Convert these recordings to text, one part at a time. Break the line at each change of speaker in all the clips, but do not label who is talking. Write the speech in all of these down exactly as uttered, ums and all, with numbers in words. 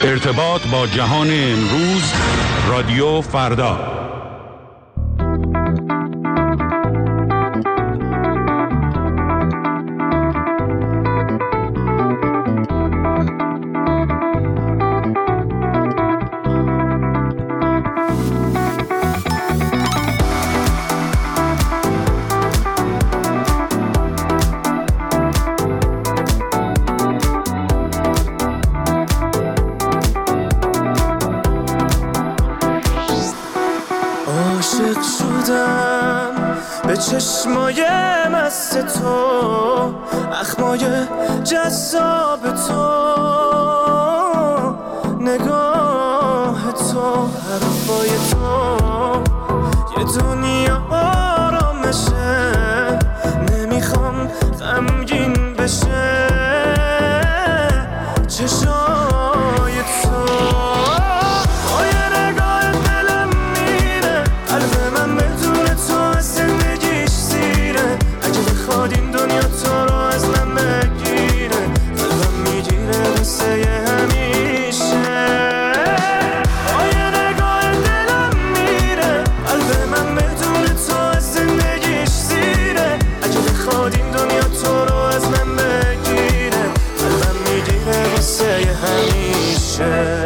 ارتباط با جهان امروز، رادیو فردا.
چشمای مست تو، اخمای جذاب تو، نگاه تو، حرفای تو، یه دنیا آرامشه، نمیخوام غمگین بشه چشای تو. با یه نگاه دلم میره، قلب من بدون تو از زندگیش سیره. اگه بخواد این دنیا تو رو از من بگیره، قلبم میگیره واسه همیشه. با یه نگاه دلم میره، قلب من بدون تو از زندگیش سیره. اگه بخواد این دنیا تو رو از من بگیره، قلبم میگیره واسه همیشه.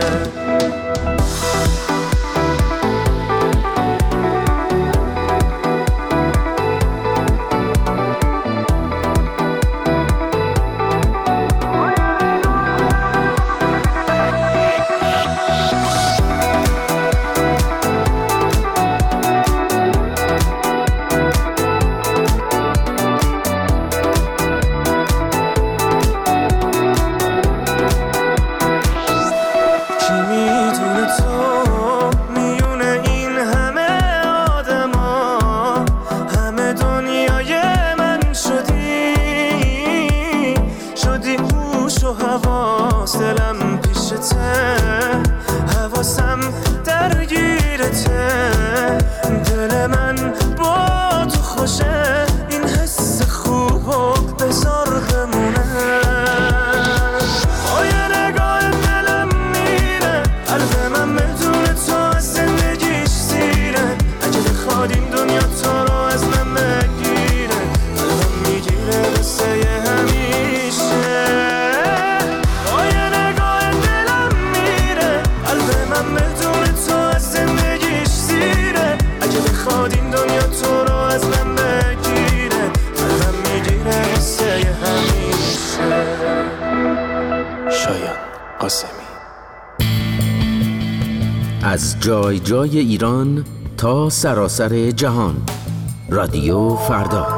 از جای جای ایران تا سراسر جهان، رادیو فردا.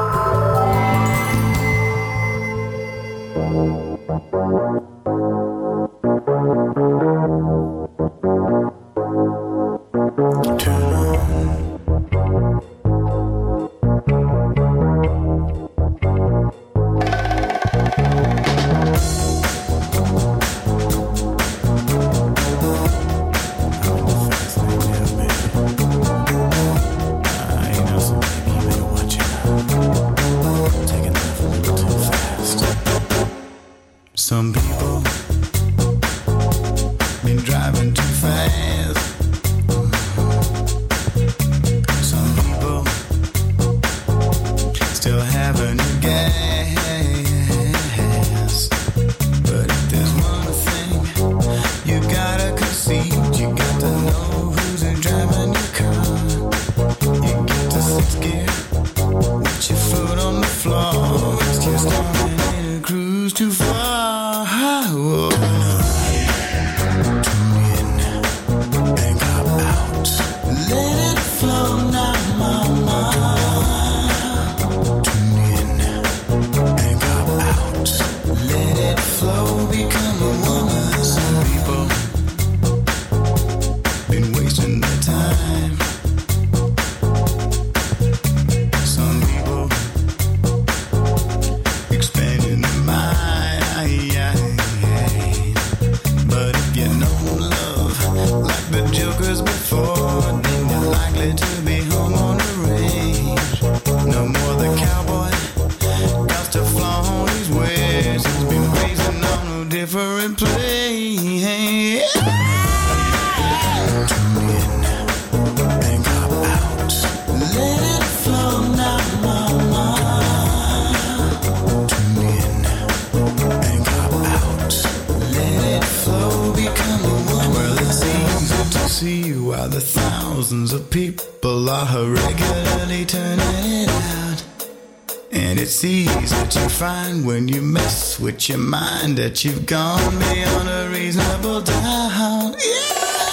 Some people been driving too fast. Some people still having gas. But if there's one thing you gotta concede, you got to know who's driving your car. You get to sixth gear with your foot on the floor. It's just starting to cruise too far. Whoa. Tune in and cop out. Let it flow now, mama. Tune in and cop out. Let it flow, become a woman. Some people been wasting their time. Some people expanding their mind. Jokers before, then you're likely to be home on the range. No more the cowboy, got to flaunt his ways. He's been raising on a different place. hey. Tune in and come out. Let it flow now, mama. Tune in and come out. Let it flow, become a woman. Well, it's easy to see why the thousands of people are regularly turning it out. And it's easy to find when you mess with your mind that you've gone beyond a reasonable doubt. Yeah!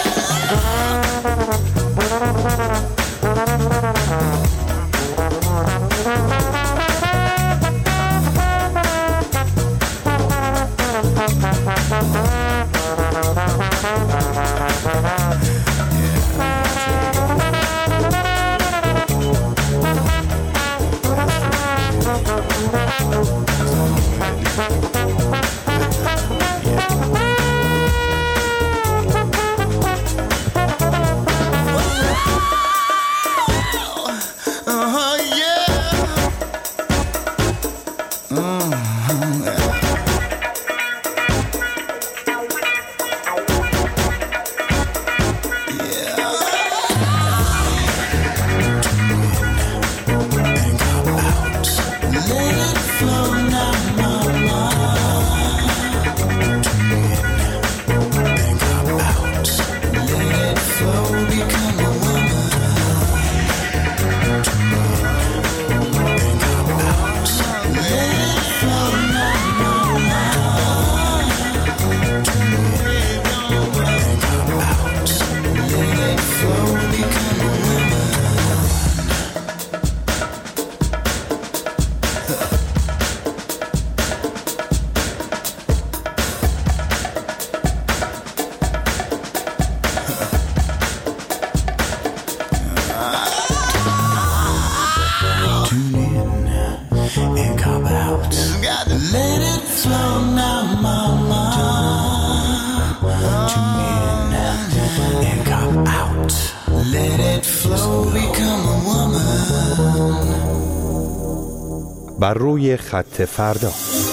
بر روی خط فردا.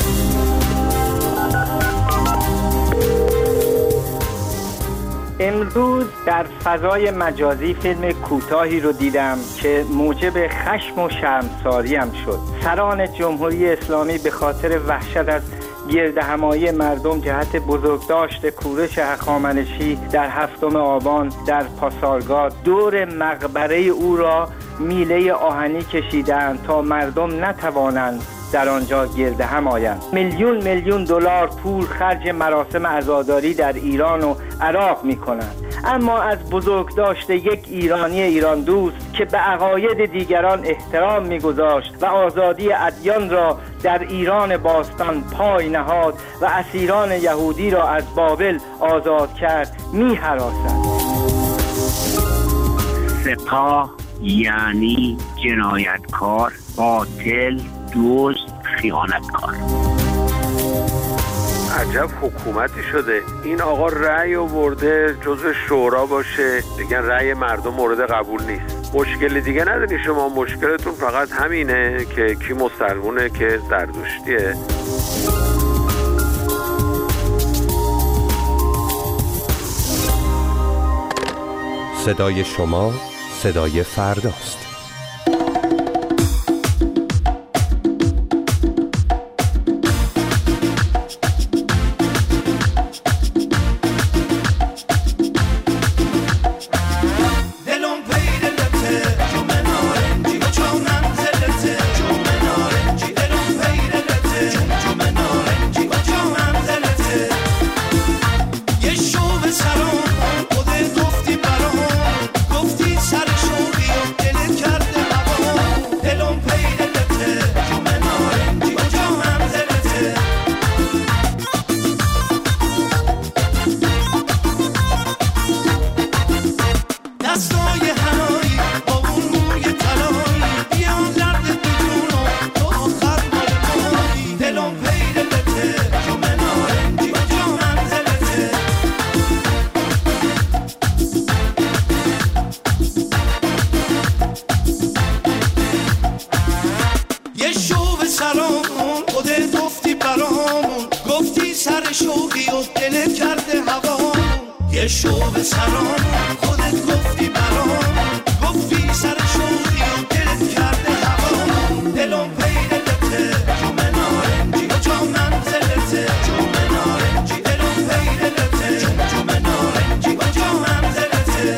امروز در فضای مجازی فیلم کوتاهی رو دیدم که موجب خشم و شرمساریم شد. سران جمهوری اسلامی به خاطر وحشت از گردهمایی مردم جهت بزرگداشت کوروش هخامنشی در هفتم آبان در پاسارگاد دور مقبره او را میله آهنی کشیدند تا مردم نتوانند در آنجا گرده هم آیند. میلیون میلیون دلار پول خرج مراسم عزاداری در ایران و عراق می کنند. اما از بزرگداشت یک ایرانی ایران دوست که به عقاید دیگران احترام می‌گذاشت و آزادی ادیان را در ایران باستان پای نهاد و اسیران یهودی را از بابل آزاد کرد می‌هراسد.
سپاه یعنی جنایتکار، قاتل، دزد، خیانتکار.
عجب حکومتی شده. این آقا رأی آورده جزو شورا باشه، دیگه رأی مردم مورد قبول نیست. مشکل دیگه نداری شما، مشکلتون فقط همینه که کی مسلمونه که زردشتیه.
صدای شما صدای فرداست.
سرم خودت گفتی برام، گفتی سر شوقی و دلت کرده هوا یه شوق سرام خودت گفتی برام گفتی سر شوقی و دلت کرده هوا دلم پیدلته جوم نارنجی جا منزلته جوم نارنجی دلم پیدلته جوم نارنجی جا منزلته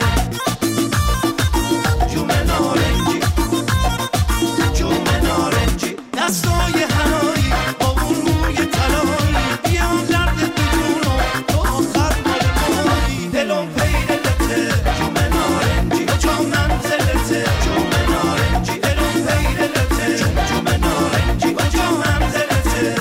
جوم نارنجی جوم نارنجی دستای هنایی با اون موی طلایی بیا درد بدونم تو آخر مال مایی دلم پیدلته جوم نارنجی جا منزلته جوم نارنجی دلم پیدلته جوم نارنجی جا منزلته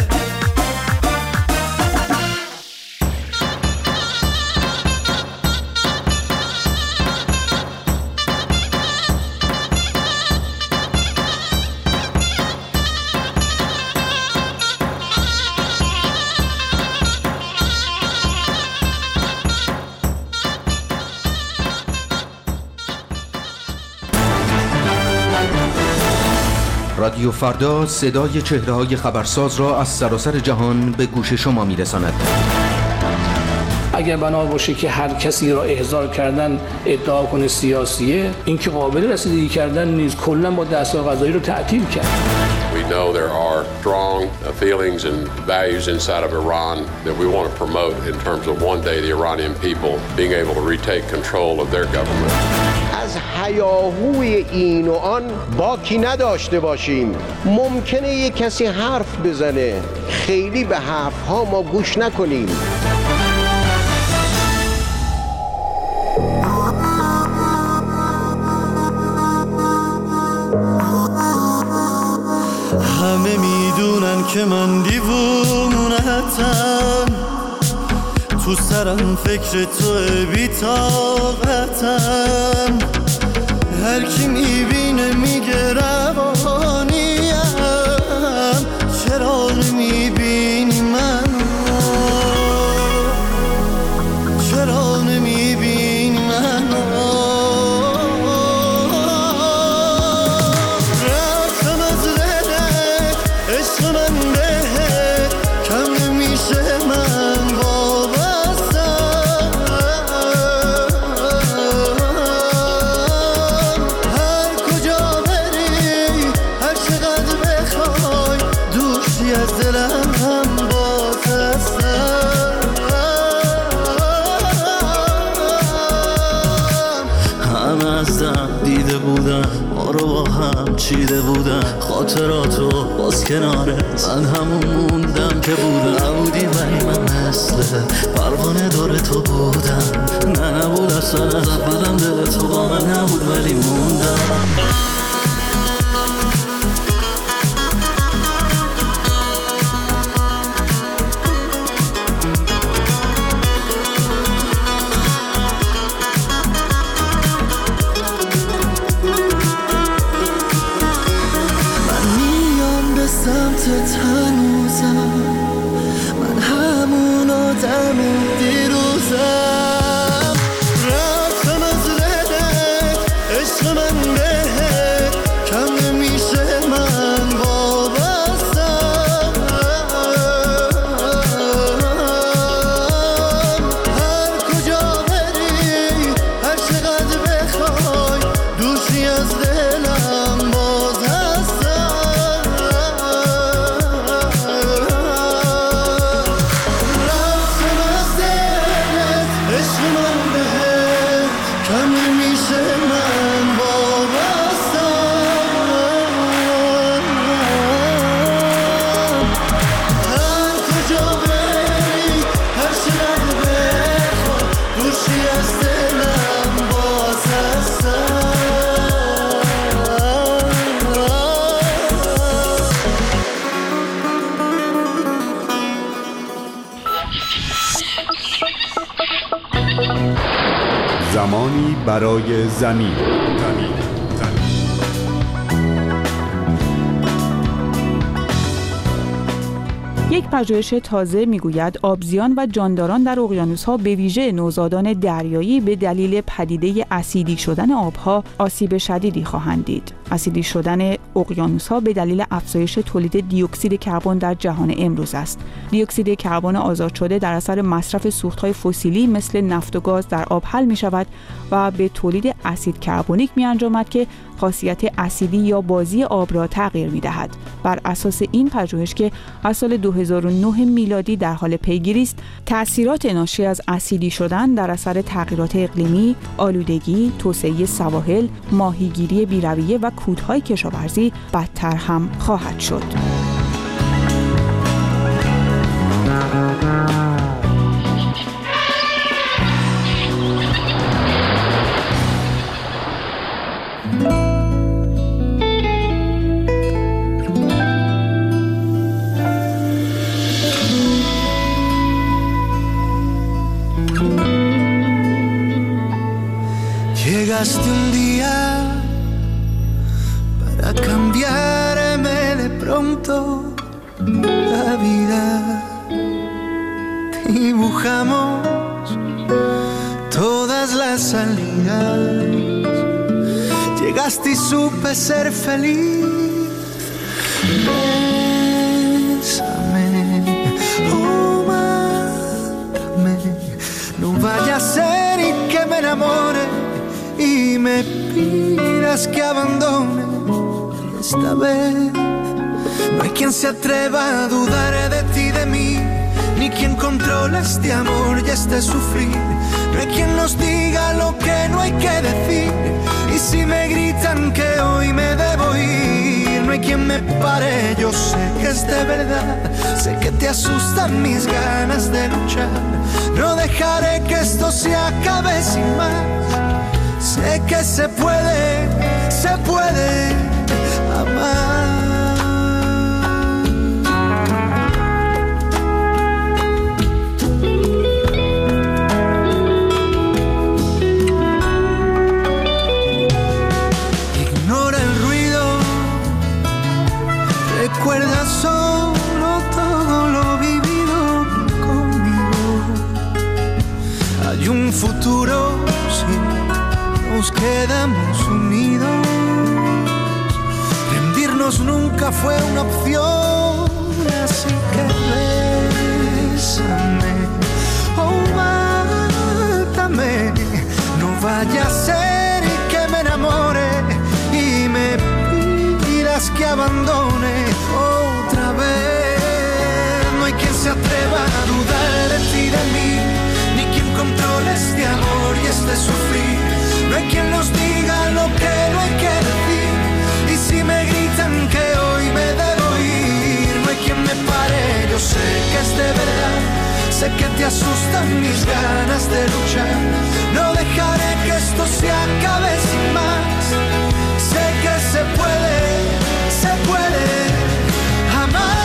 رادیو فردا صدای چهره‌های خبرساز را از سراسر جهان به گوش شما می‌رساند.
اگر بنا باشه که هر کسی را احضار کردن ادعا کنه سیاسیه، این که قابل رسیدگی کردن نیست، کلا با دستگاه قضایی رو تعطیل کرد.
We know there are strong feelings and values inside of Iran that we want to promote in terms of one day the Iranian people being able to retake control of their government.
از هیاهوی این و آن باکی نداشته باشیم. ممکنه یک کسی حرف بزنه، خیلی به حرفها ما گوش نکنیم.
همه میدونن که من دیوونتم تو سرم فکر تو بی‌طاقتم هر کی میبینه میگه روانیم چرا نمیبینی منو چرا نمیبینی منو رفتم از دلت عشق من بهت کم نمیشه من وابستم هر کجا بری هر چقدر بخوای دوستی از دلم هم باز هستم همه از دم دیده بودم ما رو با هم چیده بودم خاطراتو باز کناره من همون موندم که بودم نبودی ولی من مثل پروانه دور تو بودم نه نبود اصلا از اولم دل تو با من نبود ولی موندم سمت هنوزم من همون آدم دیروزم رفتم از دلت عشق من بهت کم نمیشه من وابستم هر کجا بری هر چقدر بخوای دوشی از دلم باز هستم
زمانی برای زمین. زمین.
یک پژوهش تازه میگوید آبزیان و جانداران در اقیانوس‌ها به ویژه نوزادان دریایی به دلیل پدیده اسیدی شدن آبها آسیب شدیدی خواهند دید. اسیدی شدن اقیانوس‌ها به دلیل افزایش تولید دی اکسید کربن در جهان امروز است. دی اکسید کربن آزاد شده در اثر مصرف سوخت‌های فسیلی مثل نفت و گاز در آب حل می‌شود و به تولید اسید کربونیک می‌انجامد که خاصیت اسیدی یا بازی آب را تغییر می‌دهد. بر اساس این پژوهش که از سال دو هزار و نه میلادی در حال پیگیری است، تأثیرات ناشی از اسیدی شدن در اثر تغییرات اقلیمی، آلودگی، توسعه سواحل، ماهیگیری بی‌رویه و کودهای کشاورزی بدتر هم خواهد شد.
Llegaste un día para cambiarme de pronto la vida. Dibujamos todas las salidas. Llegaste y supe ser feliz. Bésame, oh mátame. No vaya a ser y que me enamore y me pidas que abandone esta vez. No hay quien se atreva a dudar de ti y de mí, ni quien controle este amor y este sufrir. No hay quien nos diga lo que no hay que decir, y si me gritan que hoy me debo ir, no hay quien me pare, yo sé que es de verdad. Sé que te asustan mis ganas de luchar. No dejaré que esto se acabe sin más. Sé que se puede, se puede amar. Ignora el ruido, recuerda solo todo lo vivido conmigo. Hay un futuro, sí, nos quedamos unidos. Rendirnos nunca fue una opción, así que bésame, oh mátame. No vaya a ser y que me enamore y me pidas que abandone otra vez. No hay quien se atreva a dudar de ti y de mí, ni quien controle este amor y este sufrir. No hay quien nos diga lo que no hay que decir, y si me gritan que hoy me debo ir, no hay quien me pare, yo sé que es de verdad. Sé que te asustan mis ganas de luchar. No dejaré que esto se acabe sin más. Sé que se puede, se puede amar.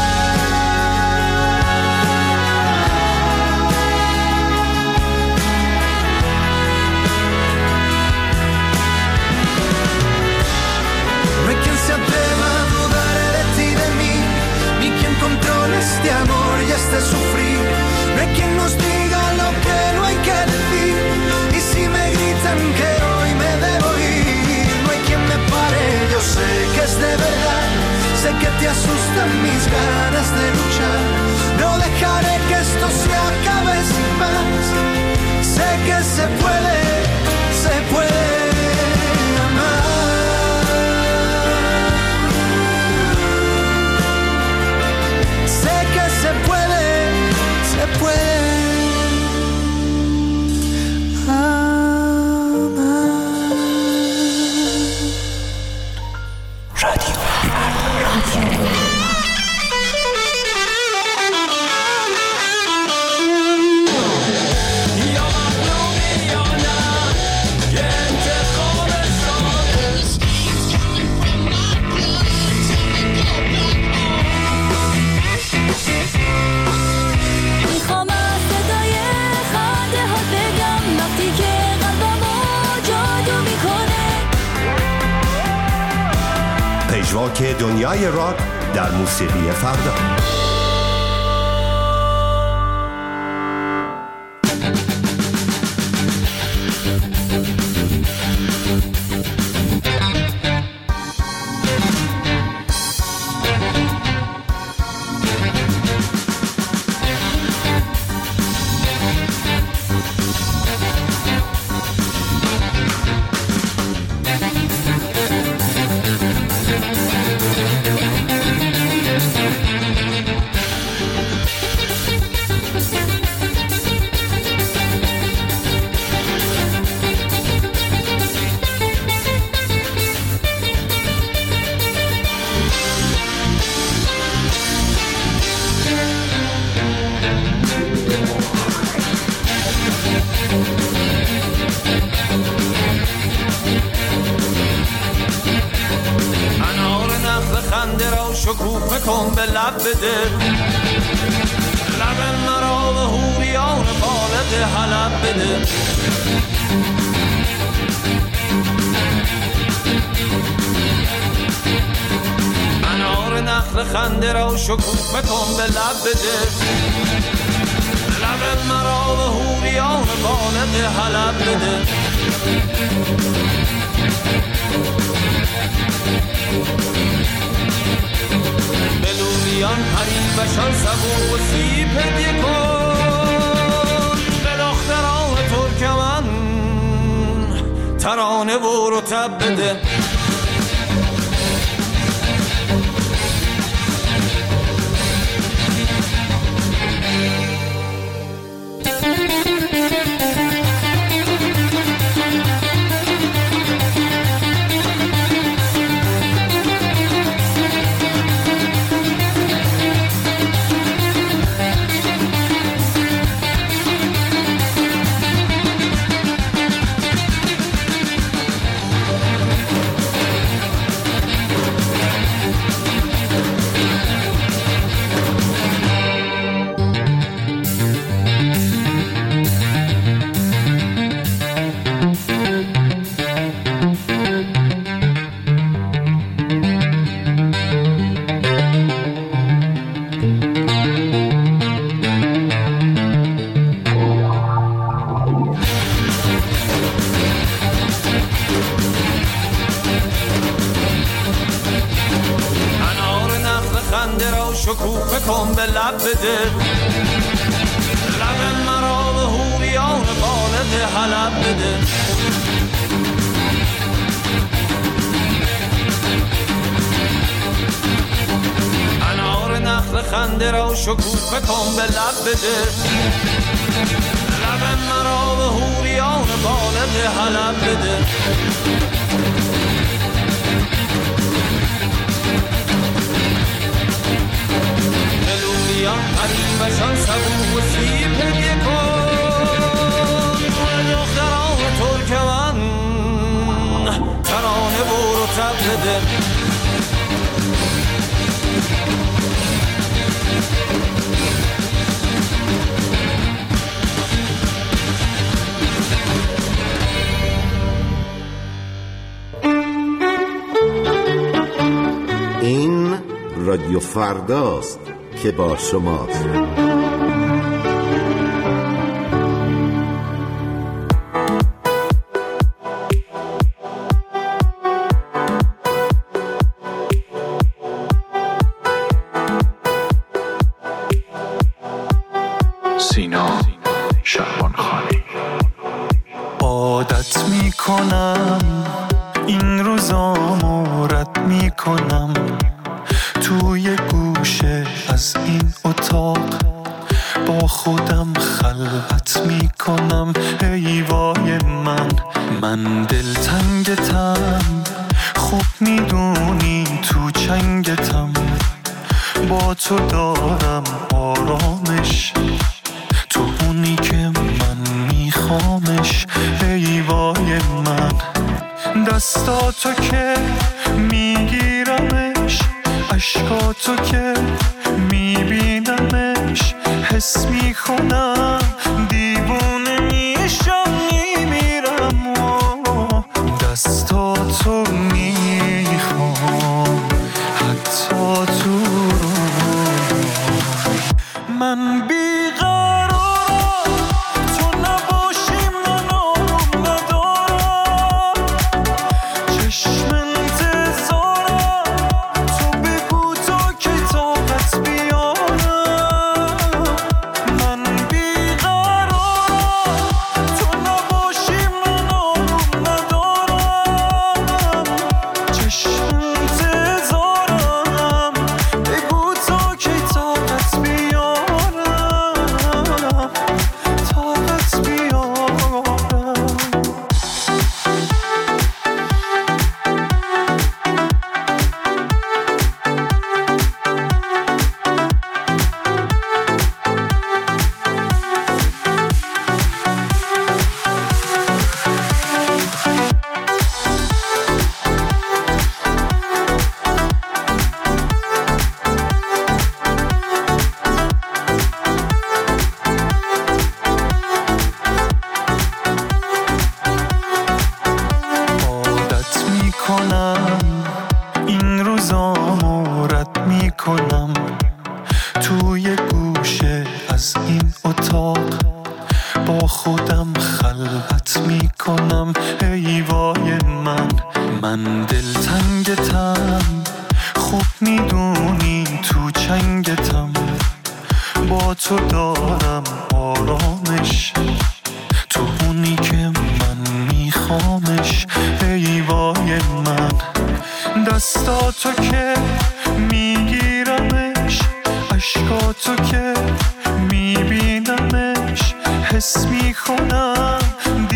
Este amor y este sufrir. No hay quien nos diga lo que no hay que decir, y si me gritan que hoy me debo ir, no hay quien me pare, yo sé que es de verdad. Sé que te asustan mis ganas de luchar. No dejaré que esto se acabe sin más. Sé que se puede, se puede amar. Se puede, se puede amar. Radio. Radio.
پژواک دنیای راک در موسیقی فردا.
شکوفه کن به لب بده، لب مرا به حوریان بالغ حلب بده. انار نخل خنده را شکوفه کن به لب بده، لب مرا به حوریان بالغ حلب بده. بلوریان پریبشان سبو و سیب هدیه کن، به دختران ترکمن ترانه و رطب بده. شکوفه کن به لب بده، لب مرا به حوریان بالغ حلب بده. انار نخل خنده را شکوفه کن به لب بده، لب مرا به حوریان بالغ حلب بده. بلوریان پریبشان سبو و سیب هدیه کن، به دختران ترکمن ترانه و رطب بده.
این رادیو فرداست که با شماست.
سینا شعبان خانی. عادت می کنم این روزامو رد می کنم، توی گوشه از این اتاق با خودم خلوت می کنم. ای وای من من دلتنگتم، خوب میدونی تو چنگتم، با تو دارم آرامش، تو اونی که من میخوامش. ای وای من دستاتو که میگیرمش، عشقاتو که میبینمش، حس میکنم دیوونه میشم میمیرم. دستاتو میخوام حتی تو من بیقرارم، تو نباشی من آروم ندارم، چشم انتظارم، تو بگو تا که طاقت بیارم. من بیقرارم، خودم خلوت میکنم ای وای من من دلتنگتم خوب میدونی تو چنگتم با تو دارم آرامش تو اونی که من میخوامش ای وای من دستاتو که میگیرمش عشقاتو که میبینمش حس میکنم